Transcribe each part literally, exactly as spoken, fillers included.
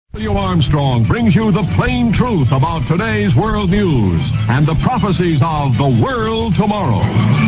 W. Armstrong brings you the plain truth about today's world news and the prophecies of the world tomorrow.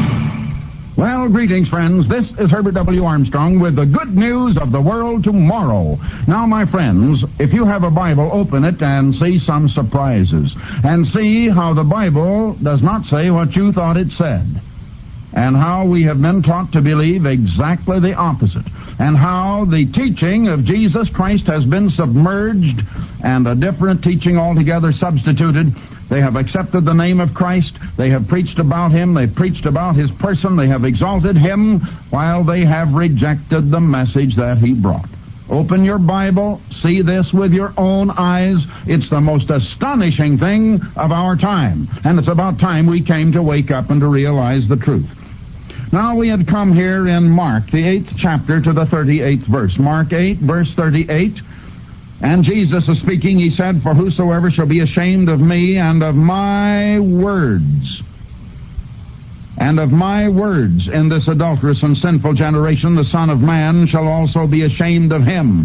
Well, greetings, friends. This is Herbert W. Armstrong with the good news of the world tomorrow. Now, my friends, if you have a Bible, open it and see some surprises. And see how the Bible does not say what you thought it said. And how we have been taught to believe exactly the opposite. And how the teaching of Jesus Christ has been submerged and a different teaching altogether substituted. They have accepted the name of Christ. They have preached about Him. They've preached about His person. They have exalted Him while they have rejected the message that He brought. Open your Bible. See this with your own eyes. It's the most astonishing thing of our time. And it's about time we came to wake up and to realize the truth. Now, we had come here in Mark, the eighth chapter, to the thirty-eighth verse. Mark eight, verse thirty-eight. And Jesus is speaking. He said, "For whosoever shall be ashamed of me and of my words, and of my words in this adulterous and sinful generation, the Son of Man shall also be ashamed of him."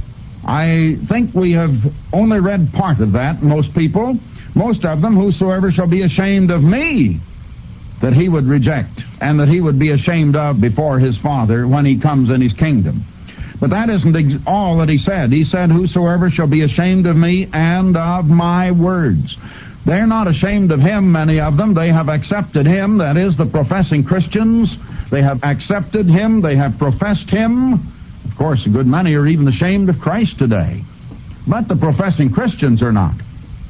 I think we have only read part of that, most people. Most of them, whosoever shall be ashamed of me, that he would reject, and that he would be ashamed of before his Father when he comes in his kingdom. But that isn't ex- all that he said. He said, "Whosoever shall be ashamed of me and of my words." They're not ashamed of him, many of them. They have accepted him, that is, the professing Christians. They have accepted him. They have professed him. Of course, a good many are even ashamed of Christ today. But the professing Christians are not.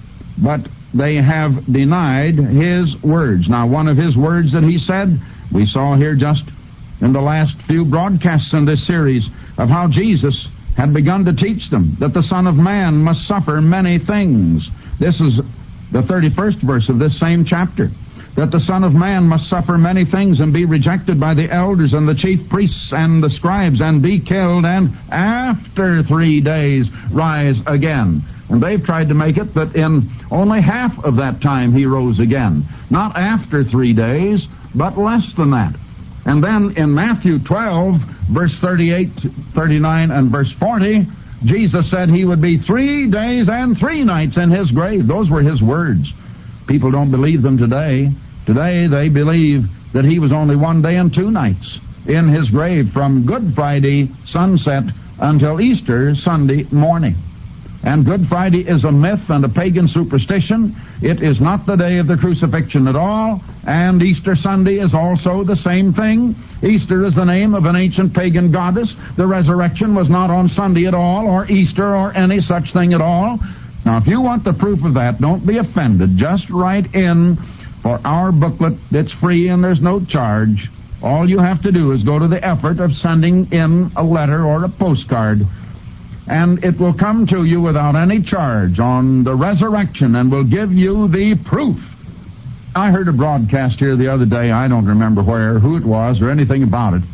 But they have denied his words. Now, one of his words that he said, we saw here just in the last few broadcasts in this series of how Jesus had begun to teach them that the Son of Man must suffer many things. This is the thirty-first verse of this same chapter. That the Son of Man must suffer many things and be rejected by the elders and the chief priests and the scribes and be killed and after three days rise again. And they've tried to make it that in only half of that time he rose again. Not after three days, but less than that. And then in Matthew twelve, verse thirty-eight, thirty-nine, and verse forty, Jesus said he would be three days and three nights in his grave. Those were his words. People don't believe them today. Today they believe that he was only one day and two nights in his grave from Good Friday sunset until Easter Sunday morning. And Good Friday is a myth and a pagan superstition. It is not the day of the crucifixion at all, and Easter Sunday is also the same thing. Easter is the name of an ancient pagan goddess. The resurrection was not on Sunday at all, or Easter, or any such thing at all. Now, if you want the proof of that, don't be offended. Just write in for our booklet. It's free and there's no charge. All you have to do is go to the effort of sending in a letter or a postcard, and it will come to you without any charge on the resurrection and will give you the proof. I heard a broadcast here the other day, I don't remember where, who it was, or anything about it.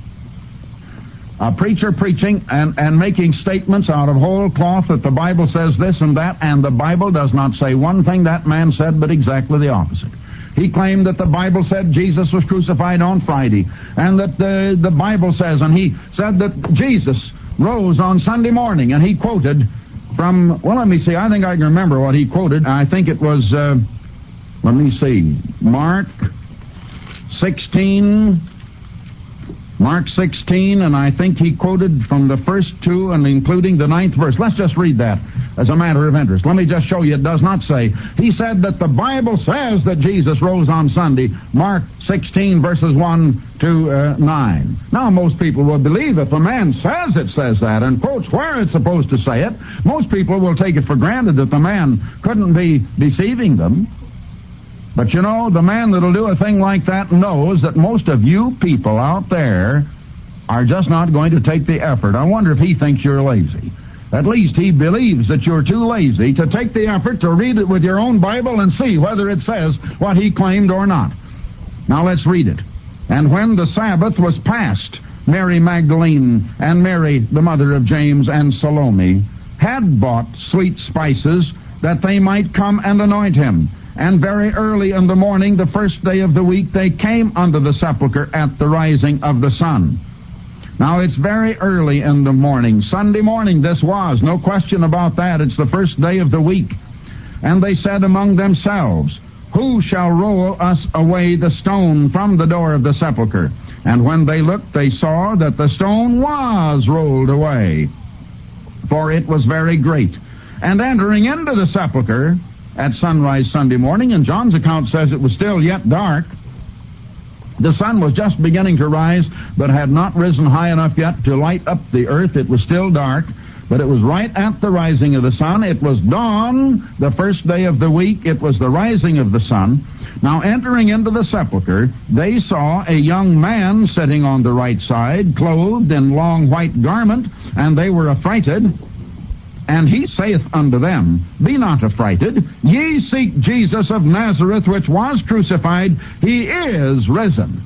A preacher preaching and, and making statements out of whole cloth that the Bible says this and that, and the Bible does not say one thing that man said, but exactly the opposite. He claimed that the Bible said Jesus was crucified on Friday, and that the, the Bible says, and he said that Jesus rose on Sunday morning, and he quoted from, well, let me see, I think I can remember what he quoted. I think it was, uh, let me see, Mark sixteen, Mark sixteen, and I think he quoted from the first two and including the ninth verse. Let's just read that as a matter of interest. Let me just show you it does not say. He said that the Bible says that Jesus rose on Sunday, Mark sixteen, verses one to uh, nine. Now, most people will believe if a man says it says that and quotes where it's supposed to say it, most people will take it for granted that the man couldn't be deceiving them. But you know, the man that'll do a thing like that knows that most of you people out there are just not going to take the effort. I wonder if he thinks you're lazy. At least he believes that you're too lazy to take the effort to read it with your own Bible and see whether it says what he claimed or not. Now let's read it. "And when the Sabbath was past, Mary Magdalene and Mary, the mother of James, and Salome had bought sweet spices that they might come and anoint him. And very early in the morning, the first day of the week, they came unto the sepulchre at the rising of the sun. Now, it's very early in the morning. Sunday morning this was, no question about that. It's the first day of the week. And they said among themselves, "Who shall roll us away the stone from the door of the sepulchre?" And when they looked, they saw that the stone was rolled away, for it was very great. And entering into the sepulchre at sunrise Sunday morning, and John's account says it was still yet dark, the sun was just beginning to rise, but had not risen high enough yet to light up the earth. It was still dark, but it was right at the rising of the sun. It was dawn, the first day of the week. It was the rising of the sun. Now, entering into the sepulchre, they saw a young man sitting on the right side, clothed in long white garment, and they were affrighted. And he saith unto them, "Be not affrighted. Ye seek Jesus of Nazareth, which was crucified. He is risen."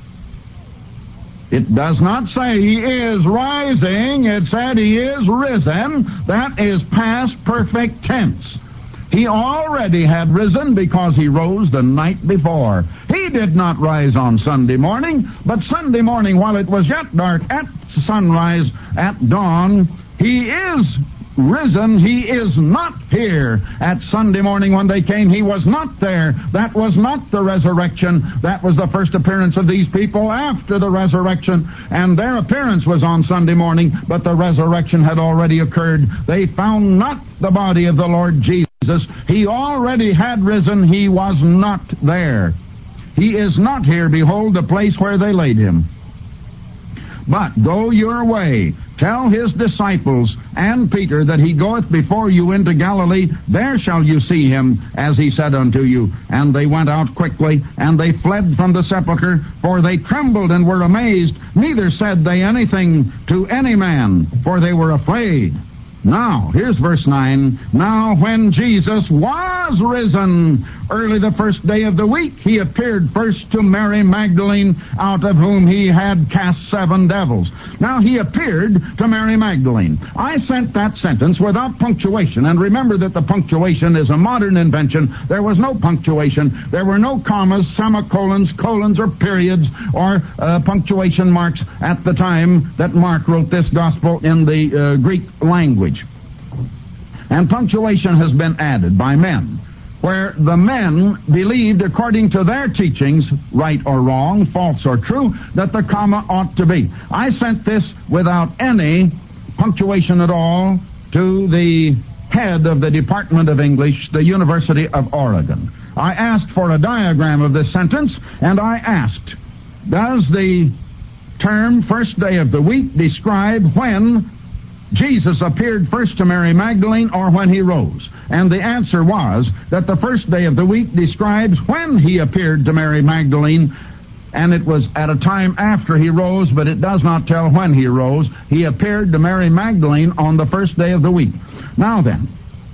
It does not say he is rising. It said he is risen. That is past perfect tense. He already had risen because he rose the night before. He did not rise on Sunday morning, but Sunday morning, while it was yet dark, at sunrise, at dawn, he is risen. He is not here. At Sunday morning when they came, he was not there. That was not the resurrection. That was the first appearance of these people after the resurrection. And their appearance was on Sunday morning, but the resurrection had already occurred. They found not the body of the Lord Jesus. He already had risen. He was not there. He is not here. Behold the place where they laid him. But go your way. Tell his disciples and Peter that he goeth before you into Galilee. There shall you see him, as he said unto you. And they went out quickly, and they fled from the sepulchre, for they trembled and were amazed. Neither said they anything to any man, for they were afraid. Now, here's verse nine. Now, when Jesus was risen, early the first day of the week, he appeared first to Mary Magdalene, out of whom he had cast seven devils. Now, he appeared to Mary Magdalene. I sent that sentence without punctuation, and remember that the punctuation is a modern invention. There was no punctuation. There were no commas, semicolons, colons, or periods, or uh, punctuation marks at the time that Mark wrote this gospel in the uh, Greek language. And punctuation has been added by men, where the men believed, according to their teachings, right or wrong, false or true, that the comma ought to be. I sent this without any punctuation at all to the head of the Department of English, the University of Oregon. I asked for a diagram of this sentence, and I asked, does the term first day of the week describe when Jesus appeared first to Mary Magdalene or when he rose? And the answer was that the first day of the week describes when he appeared to Mary Magdalene, and it was at a time after he rose, but it does not tell when he rose. He appeared to Mary Magdalene on the first day of the week. Now then,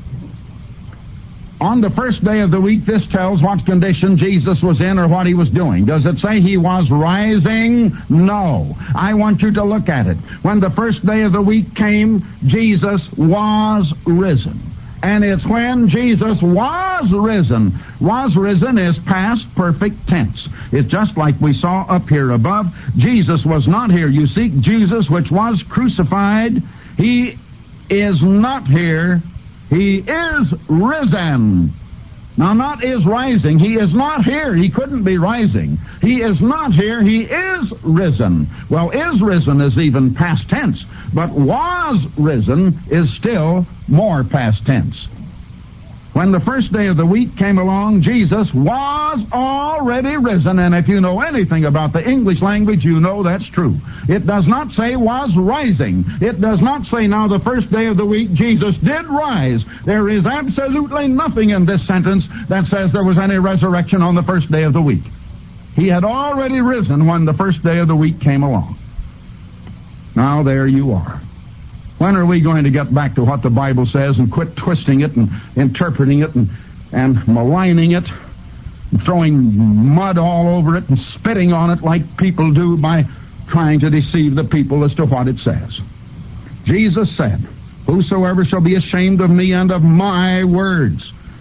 on the first day of the week, this tells what condition Jesus was in or what he was doing. Does it say he was rising? No. I want you to look at it. When the first day of the week came, Jesus was risen. And it's when Jesus was risen. Was risen is past perfect tense. It's just like we saw up here above. Jesus was not here. You seek Jesus, which was crucified. He is not here. He is risen. Now, not is rising. He is not here. He couldn't be rising. He is not here. He is risen. Well, is risen is even past tense, but was risen is still more past tense. When the first day of the week came along, Jesus was already risen, and if you know anything about the English language, you know that's true. It does not say was rising. It does not say now the first day of the week Jesus did rise. There is absolutely nothing in this sentence that says there was any resurrection on the first day of the week. He had already risen when the first day of the week came along. Now there you are. When are we going to get back to what the Bible says and quit twisting it and interpreting it and, and maligning it, and throwing mud all over it and spitting on it like people do by trying to deceive the people as to what it says? Jesus said, "Whosoever shall be ashamed of me and of my words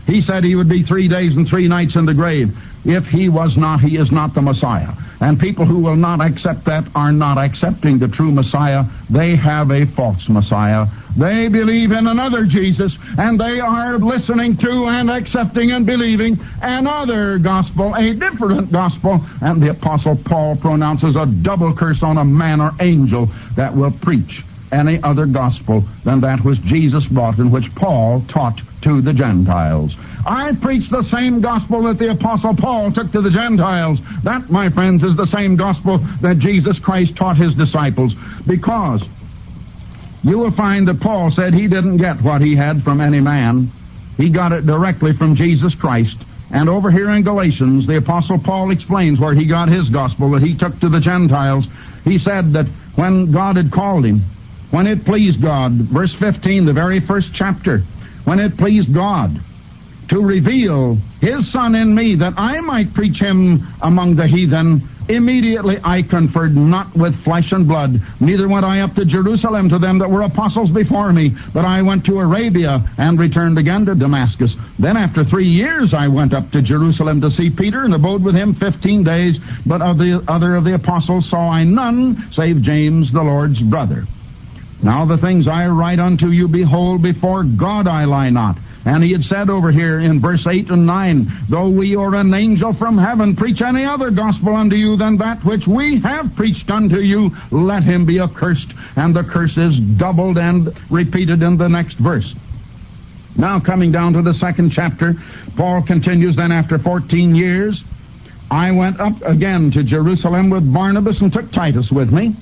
He said he would be three days and three nights in the grave. If he was not, he is not the Messiah. And people who will not accept that are not accepting the true Messiah. They have a false Messiah. They believe in another Jesus, and they are listening to and accepting and believing another gospel, a different gospel. And the Apostle Paul pronounces a double curse on a man or angel that will preach any other gospel than that which Jesus brought and which Paul taught to the Gentiles. I preach the same gospel that the Apostle Paul took to the Gentiles. That, my friends, is the same gospel that Jesus Christ taught his disciples, because you will find that Paul said he didn't get what he had from any man. He got it directly from Jesus Christ. And over here in Galatians, the Apostle Paul explains where he got his gospel that he took to the Gentiles. He said that when God had called him, when it pleased God, verse fifteen, the very first chapter, when it pleased God to reveal his Son in me, that I might preach him among the heathen, immediately I conferred not with flesh and blood, neither went I up to Jerusalem to them that were apostles before me, but I went to Arabia and returned again to Damascus. Then after three years I went up to Jerusalem to see Peter, and abode with him fifteen days, but of the other of the apostles saw I none, save James the Lord's brother. Now the things I write unto you, behold, before God I lie not. And he had said over here in verse eight and nine, though we or an angel from heaven preach any other gospel unto you than that which we have preached unto you, let him be accursed. And the curse is doubled and repeated in the next verse. Now coming down to the second chapter, Paul continues, then after fourteen years, I went up again to Jerusalem with Barnabas and took Titus with me.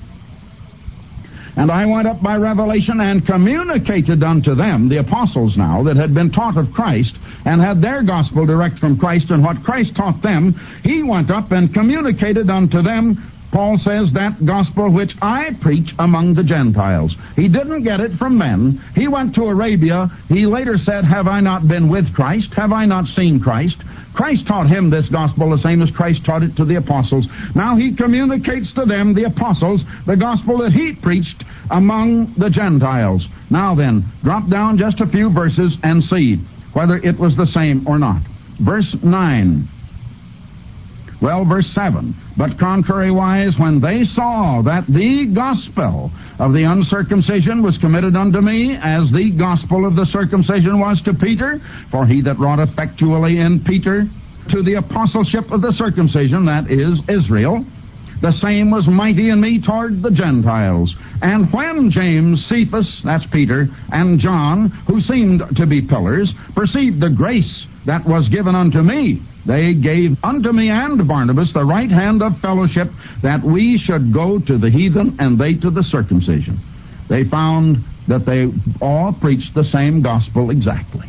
And I went up by revelation and communicated unto them, the apostles now, that had been taught of Christ and had their gospel direct from Christ and what Christ taught them. He went up and communicated unto them, Paul says, that gospel which I preach among the Gentiles. He didn't get it from men. He went to Arabia. He later said, have I not been with Christ? Have I not seen Christ? Christ taught him this gospel the same as Christ taught it to the apostles. Now he communicates to them, the apostles, the gospel that he preached among the Gentiles. Now then, drop down just a few verses and see whether it was the same or not. Verse nine. Well, verse seven. But contrariwise, when they saw that the gospel of the uncircumcision was committed unto me, as the gospel of the circumcision was to Peter, for he that wrought effectually in Peter to the apostleship of the circumcision, that is Israel, the same was mighty in me toward the Gentiles. And when James, Cephas, that's Peter, and John, who seemed to be pillars, perceived the grace that was given unto me, they gave unto me and Barnabas the right hand of fellowship, that we should go to the heathen and they to the circumcision. They found that they all preached the same gospel exactly.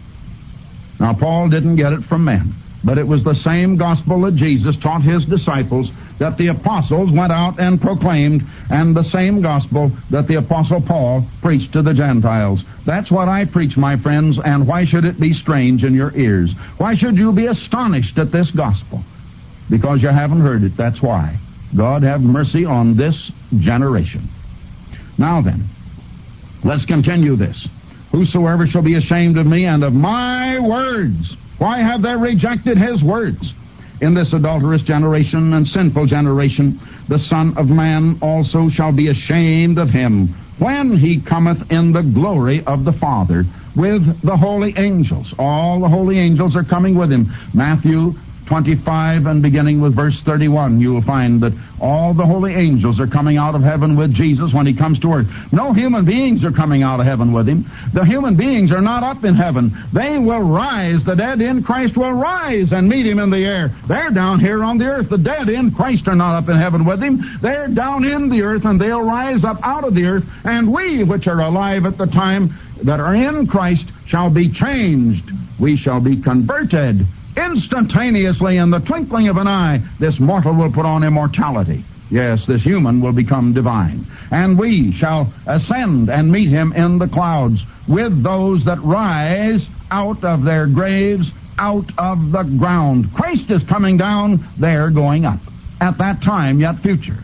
Now, Paul didn't get it from men, but it was the same gospel that Jesus taught his disciples, that the apostles went out and proclaimed, and the same gospel that the apostle Paul preached to the Gentiles. That's what I preach, my friends, and why should it be strange in your ears? Why should you be astonished at this gospel? Because you haven't heard it, that's why. God have mercy on this generation. Now then, let's continue this. Whosoever shall be ashamed of me and of my words, why have they rejected his words? In this adulterous generation and sinful generation, the Son of Man also shall be ashamed of him, when he cometh in the glory of the Father with the holy angels. All the holy angels are coming with him. Matthew twenty-five, and beginning with verse thirty-one, you will find that all the holy angels are coming out of heaven with Jesus when he comes to earth. No human beings are coming out of heaven with him. The human beings are not up in heaven. They will rise. The dead in Christ will rise and meet him in the air. They're down here on the earth. The dead in Christ are not up in heaven with him. They're down in the earth, and they'll rise up out of the earth. And we, which are alive at the time that are in Christ, shall be changed. We shall be converted. Instantaneously, in the twinkling of an eye, this mortal will put on immortality. Yes, this human will become divine. And we shall ascend and meet him in the clouds with those that rise out of their graves, out of the ground. Christ is coming down, they're going up. At that time, yet future.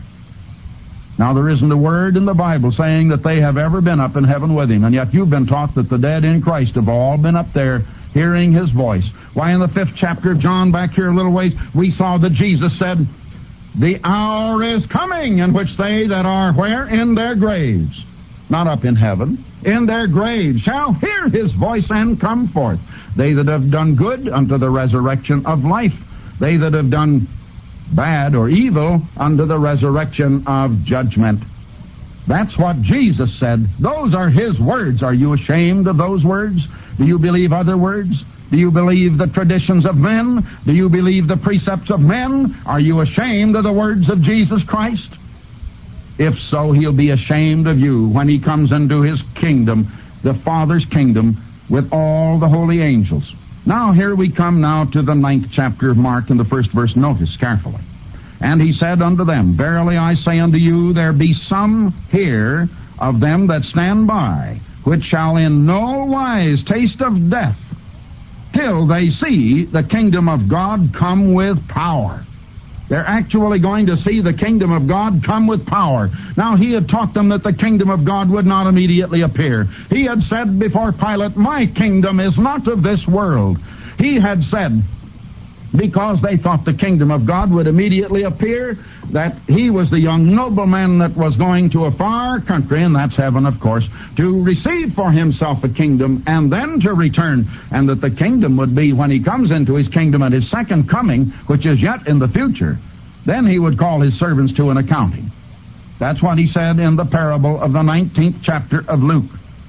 Now, there isn't a word in the Bible saying that they have ever been up in heaven with him, and yet you've been taught that the dead in Christ have all been up there hearing his voice. Why, in the fifth chapter of John, back here a little ways, we saw that Jesus said, the hour is coming in which they that are where? In their graves. Not up in heaven. In their graves shall hear his voice and come forth. They that have done good unto the resurrection of life. They that have done bad or evil unto the resurrection of judgment. That's what Jesus said. Those are his words. Are you ashamed of those words? Do you believe other words? Do you believe the traditions of men? Do you believe the precepts of men? Are you ashamed of the words of Jesus Christ? If so, he'll be ashamed of you when he comes into his kingdom, the Father's kingdom, with all the holy angels. Now, here we come now to the ninth chapter of Mark in the first verse. Notice carefully. And he said unto them, verily I say unto you, there be some here of them that stand by, which shall in no wise taste of death, till they see the kingdom of God come with power. They're actually going to see the kingdom of God come with power. Now, he had taught them that the kingdom of God would not immediately appear. He had said before Pilate, my kingdom is not of this world. He had said, because they thought the kingdom of God would immediately appear, that he was the young nobleman that was going to a far country, and that's heaven, of course, to receive for himself a kingdom and then to return, and that the kingdom would be when he comes into his kingdom at his second coming, which is yet in the future. Then he would call his servants to an accounting. That's what he said in the parable of the nineteenth chapter of Luke.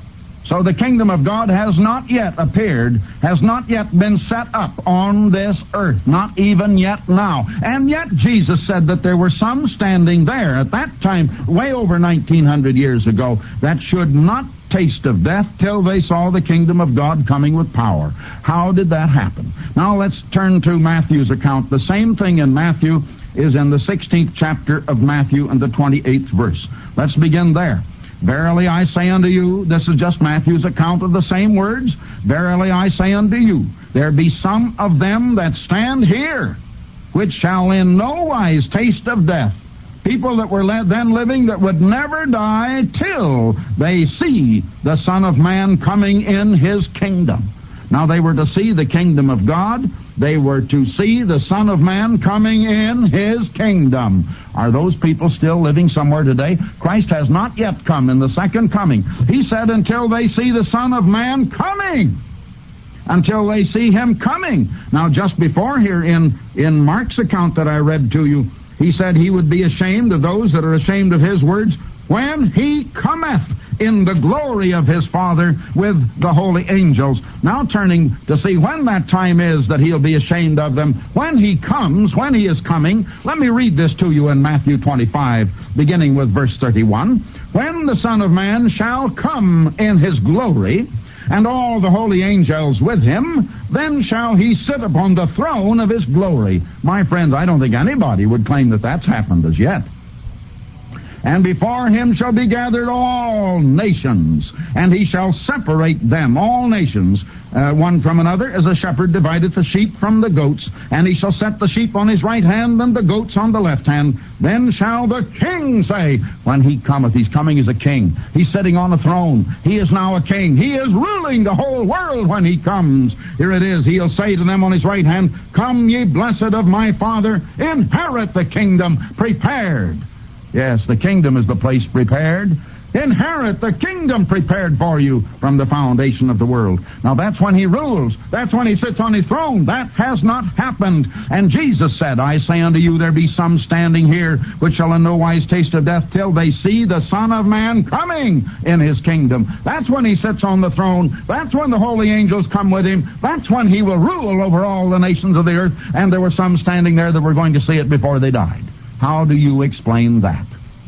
So the kingdom of God has not yet appeared, has not yet been set up on this earth, not even yet now. And yet Jesus said that there were some standing there at that time, way over nineteen hundred years ago, that should not taste of death till they saw the kingdom of God coming with power. How did that happen? Now let's turn to Matthew's account. The same thing in Matthew is in the sixteenth chapter of Matthew and the twenty-eighth verse. Let's begin there. Verily I say unto you, this is just Matthew's account of the same words. Verily I say unto you, there be some of them that stand here, which shall in no wise taste of death. People that were then living that would never die till they see the Son of Man coming in his kingdom. Now they were to see the kingdom of God. They were to see the Son of Man coming in his kingdom. Are those people still living somewhere today? Christ has not yet come in the second coming. He said until they see the Son of Man coming. Until they see him coming. Now just before here in, in Mark's account that I read to you, he said he would be ashamed of those that are ashamed of his words when he cometh in the glory of his Father with the holy angels. Now turning to see when that time is that he'll be ashamed of them. When he comes, when he is coming, let me read this to you in Matthew twenty-five, beginning with verse thirty-one. When the Son of Man shall come in his glory, and all the holy angels with him, then shall he sit upon the throne of his glory. My friends, I don't think anybody would claim that that's happened as yet. And before him shall be gathered all nations, and he shall separate them, all nations, uh, one from another, as a shepherd divideth the sheep from the goats. And he shall set the sheep on his right hand, and the goats on the left hand. Then shall the king say, when he cometh, he's coming as a king. He's sitting on a throne. He is now a king. He is ruling the whole world when he comes. Here it is. He'll say to them on his right hand, come ye blessed of my Father, inherit the kingdom prepared. Yes, the kingdom is the place prepared. Inherit the kingdom prepared for you from the foundation of the world. Now that's when he rules. That's when he sits on his throne. That has not happened. And Jesus said, I say unto you, there be some standing here which shall in no wise taste of death till they see the Son of Man coming in his kingdom. That's when he sits on the throne. That's when the holy angels come with him. That's when he will rule over all the nations of the earth. And there were some standing there that were going to see it before they died. How do you explain that?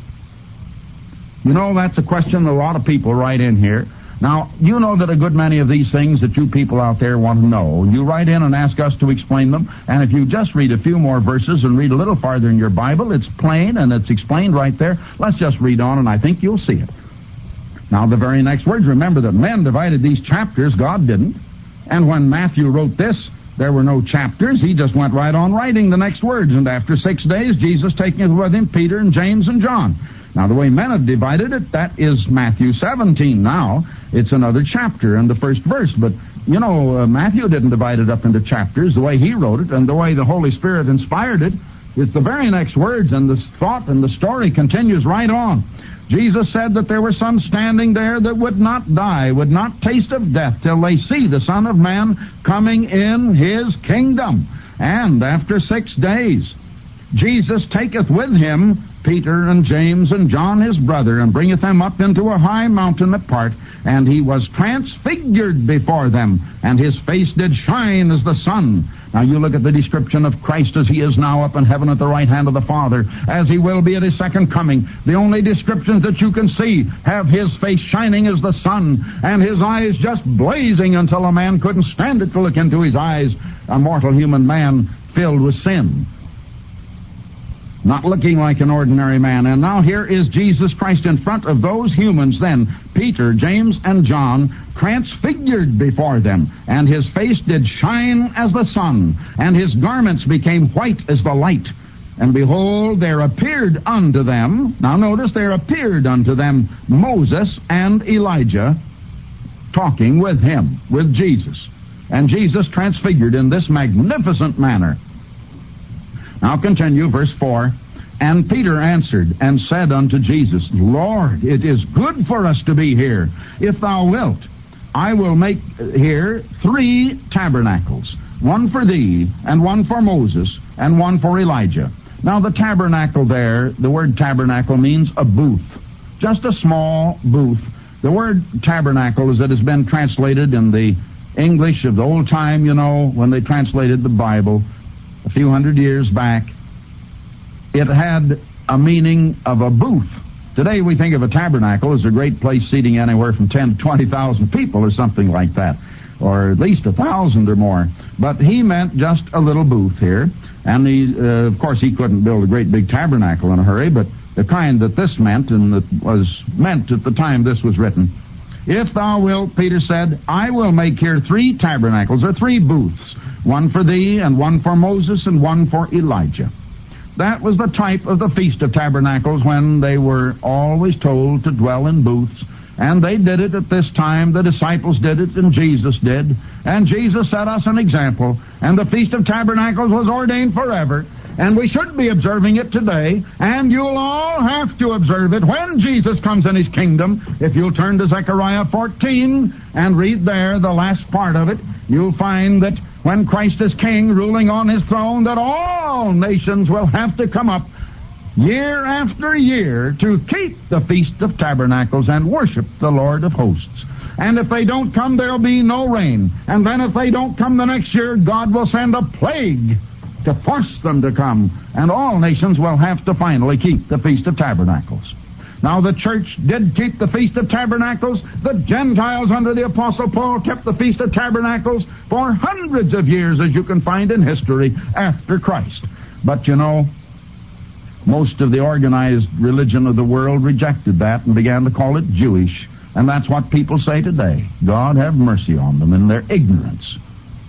You know, that's a question that a lot of people write in here. Now, you know that a good many of these things that you people out there want to know, you write in and ask us to explain them, and if you just read a few more verses and read a little farther in your Bible, it's plain and it's explained right there. Let's just read on, and I think you'll see it. Now, the very next words, remember that men divided these chapters, God didn't. And when Matthew wrote this, There were no chapters. He just went right on writing the next words. And after six days, Jesus taking with him Peter and James and John. Now, the way men have divided it, that is Matthew seventeen now. It's another chapter in the first verse. But, you know, uh, Matthew didn't divide it up into chapters the way he wrote it, and the way the Holy Spirit inspired it. It's the very next words, and the thought and the story continues right on. Jesus said that there were some standing there that would not die, would not taste of death, till they see the Son of Man coming in his kingdom. And after six days, Jesus taketh with him Peter and James and John his brother, and bringeth them up into a high mountain apart, and he was transfigured before them, and his face did shine as the sun. Now you look at the description of Christ as he is now up in heaven at the right hand of the Father, as he will be at his second coming. The only descriptions that you can see have his face shining as the sun, and his eyes just blazing until a man couldn't stand it to look into his eyes, a mortal human man filled with sin. Not looking like an ordinary man. And now here is Jesus Christ in front of those humans then, Peter, James, and John, transfigured before them. And his face did shine as the sun, and his garments became white as the light. And behold, there appeared unto them, now notice, there appeared unto them Moses and Elijah talking with him, with Jesus. And Jesus transfigured in this magnificent manner. Now continue, verse four. And Peter answered and said unto Jesus, Lord, it is good for us to be here. If thou wilt, I will make here three tabernacles, one for thee, and one for Moses, and one for Elijah. Now the tabernacle there, the word tabernacle means a booth, just a small booth. The word tabernacle, as it has been translated in the English of the old time, you know, when they translated the Bible, a few hundred years back, it had a meaning of a booth. Today we think of a tabernacle as a great place seating anywhere from ten to twenty thousand people or something like that, or at least a thousand or more. But he meant just a little booth here, and he, uh, of course he couldn't build a great big tabernacle in a hurry, but the kind that this meant, and that was meant at the time this was written. If thou wilt, Peter said, I will make here three tabernacles, or three booths, one for thee, and one for Moses, and one for Elijah. That was the type of the Feast of Tabernacles, when they were always told to dwell in booths. And they did it at this time. The disciples did it, and Jesus did. And Jesus set us an example. And the Feast of Tabernacles was ordained forever. And we should be observing it today. And you'll all have to observe it when Jesus comes in his kingdom. If you'll turn to Zechariah fourteen and read there the last part of it, you'll find that when Christ is king, ruling on his throne, that all nations will have to come up year after year to keep the Feast of Tabernacles and worship the Lord of hosts. And if they don't come, there'll be no rain. And then if they don't come the next year, God will send a plague to force them to come. And all nations will have to finally keep the Feast of Tabernacles. Now, the church did keep the Feast of Tabernacles. The Gentiles under the Apostle Paul kept the Feast of Tabernacles for hundreds of years, as you can find in history, after Christ. But, you know, most of the organized religion of the world rejected that and began to call it Jewish. And that's what people say today. God have mercy on them in their ignorance.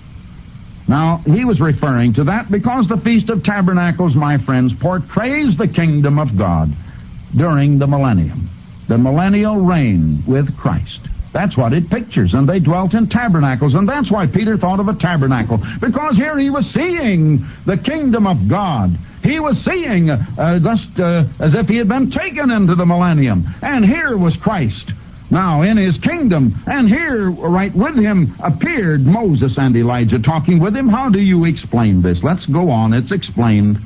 Now, he was referring to that because the Feast of Tabernacles, my friends, portrays the kingdom of God during the millennium, the millennial reign with Christ. That's what it pictures, and they dwelt in tabernacles, and that's why Peter thought of a tabernacle, because here he was seeing the kingdom of God. He was seeing uh, just uh, as if he had been taken into the millennium, and here was Christ now in his kingdom, and here right with him appeared Moses and Elijah talking with him. How do you explain this? Let's go on. It's explained.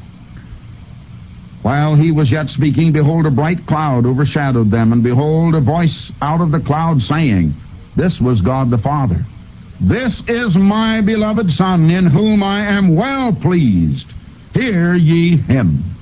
While he was yet speaking, behold, a bright cloud overshadowed them, and behold, a voice out of the cloud saying, this was God the Father. This is my beloved Son, in whom I am well pleased. Hear ye him.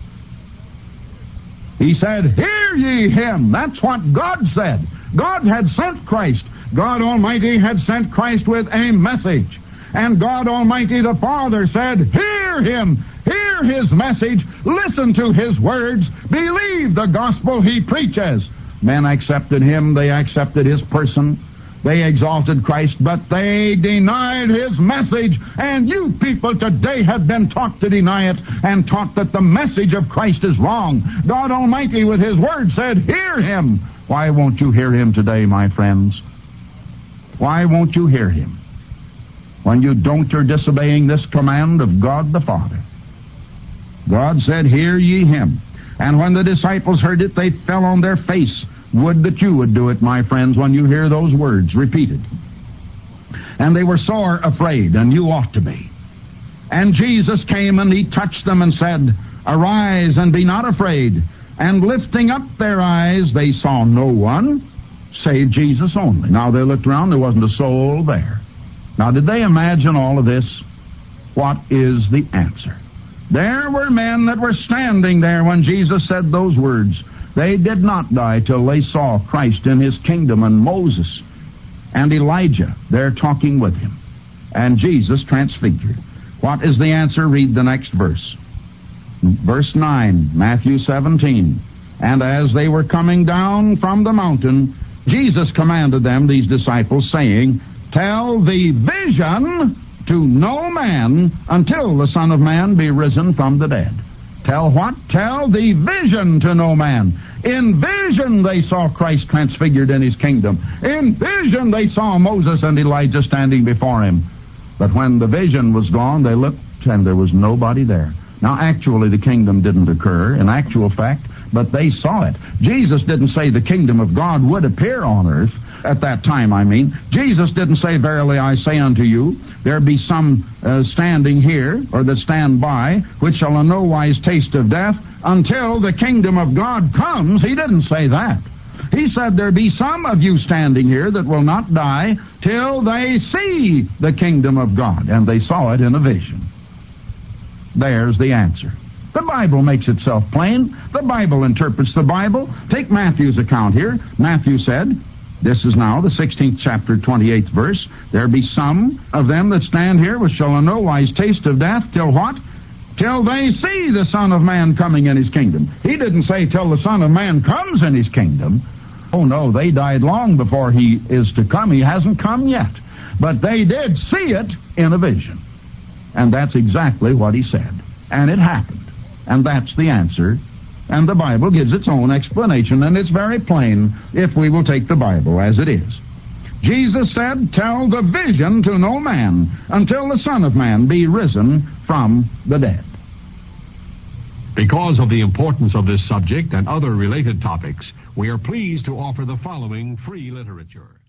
He said, hear ye him. That's what God said. God had sent Christ. God Almighty had sent Christ with a message. And God Almighty the Father said, hear him. Hear his message. Listen to his words. Believe the gospel he preaches. Men accepted him. They accepted his person. They exalted Christ, but they denied his message. And you people today have been taught to deny it and taught that the message of Christ is wrong. God Almighty with his word said, hear him. Why won't you hear him today, my friends? Why won't you hear him? When you don't, you're disobeying this command of God the Father. God said, hear ye him. And when the disciples heard it, they fell on their face. Would that you would do it, my friends, when you hear those words repeated. And they were sore afraid, and you ought to be. And Jesus came, and he touched them and said, arise, and be not afraid. And lifting up their eyes, they saw no one, save Jesus only. Now they looked around, there wasn't a soul there. Now did they imagine all of this? What is the answer? There were men that were standing there when Jesus said those words. They did not die till they saw Christ in his kingdom, and Moses and Elijah there talking with him, and Jesus transfigured. What is the answer? Read the next verse. Verse nine, Matthew seventeen. And as they were coming down from the mountain, Jesus commanded them, these disciples, saying, tell the vision to no man until the Son of Man be risen from the dead. Tell what? Tell the vision to no man. In vision they saw Christ transfigured in his kingdom. In vision they saw Moses and Elijah standing before him. But when the vision was gone, they looked and there was nobody there. Now actually the kingdom didn't occur, in actual fact, but they saw it. Jesus didn't say the kingdom of God would appear on earth at that time, I mean. Jesus didn't say, verily I say unto you, there be some uh, standing here, or that stand by, which shall in no wise taste of death, until the kingdom of God comes. He didn't say that. He said, there be some of you standing here that will not die till they see the kingdom of God. And they saw it in a vision. There's the answer. The Bible makes itself plain. The Bible interprets the Bible. Take Matthew's account here. Matthew said, this is now the sixteenth chapter, twenty-eighth verse. There be some of them that stand here which shall in no wise taste of death till what? Till they see the Son of Man coming in his kingdom. He didn't say till the Son of Man comes in his kingdom. Oh no, they died long before he is to come. He hasn't come yet. But they did see it in a vision. And that's exactly what he said. And it happened. And that's the answer. And the Bible gives its own explanation, and it's very plain if we will take the Bible as it is. Jesus said, tell the vision to no man until the Son of Man be risen from the dead. Because of the importance of this subject and other related topics, we are pleased to offer the following free literature.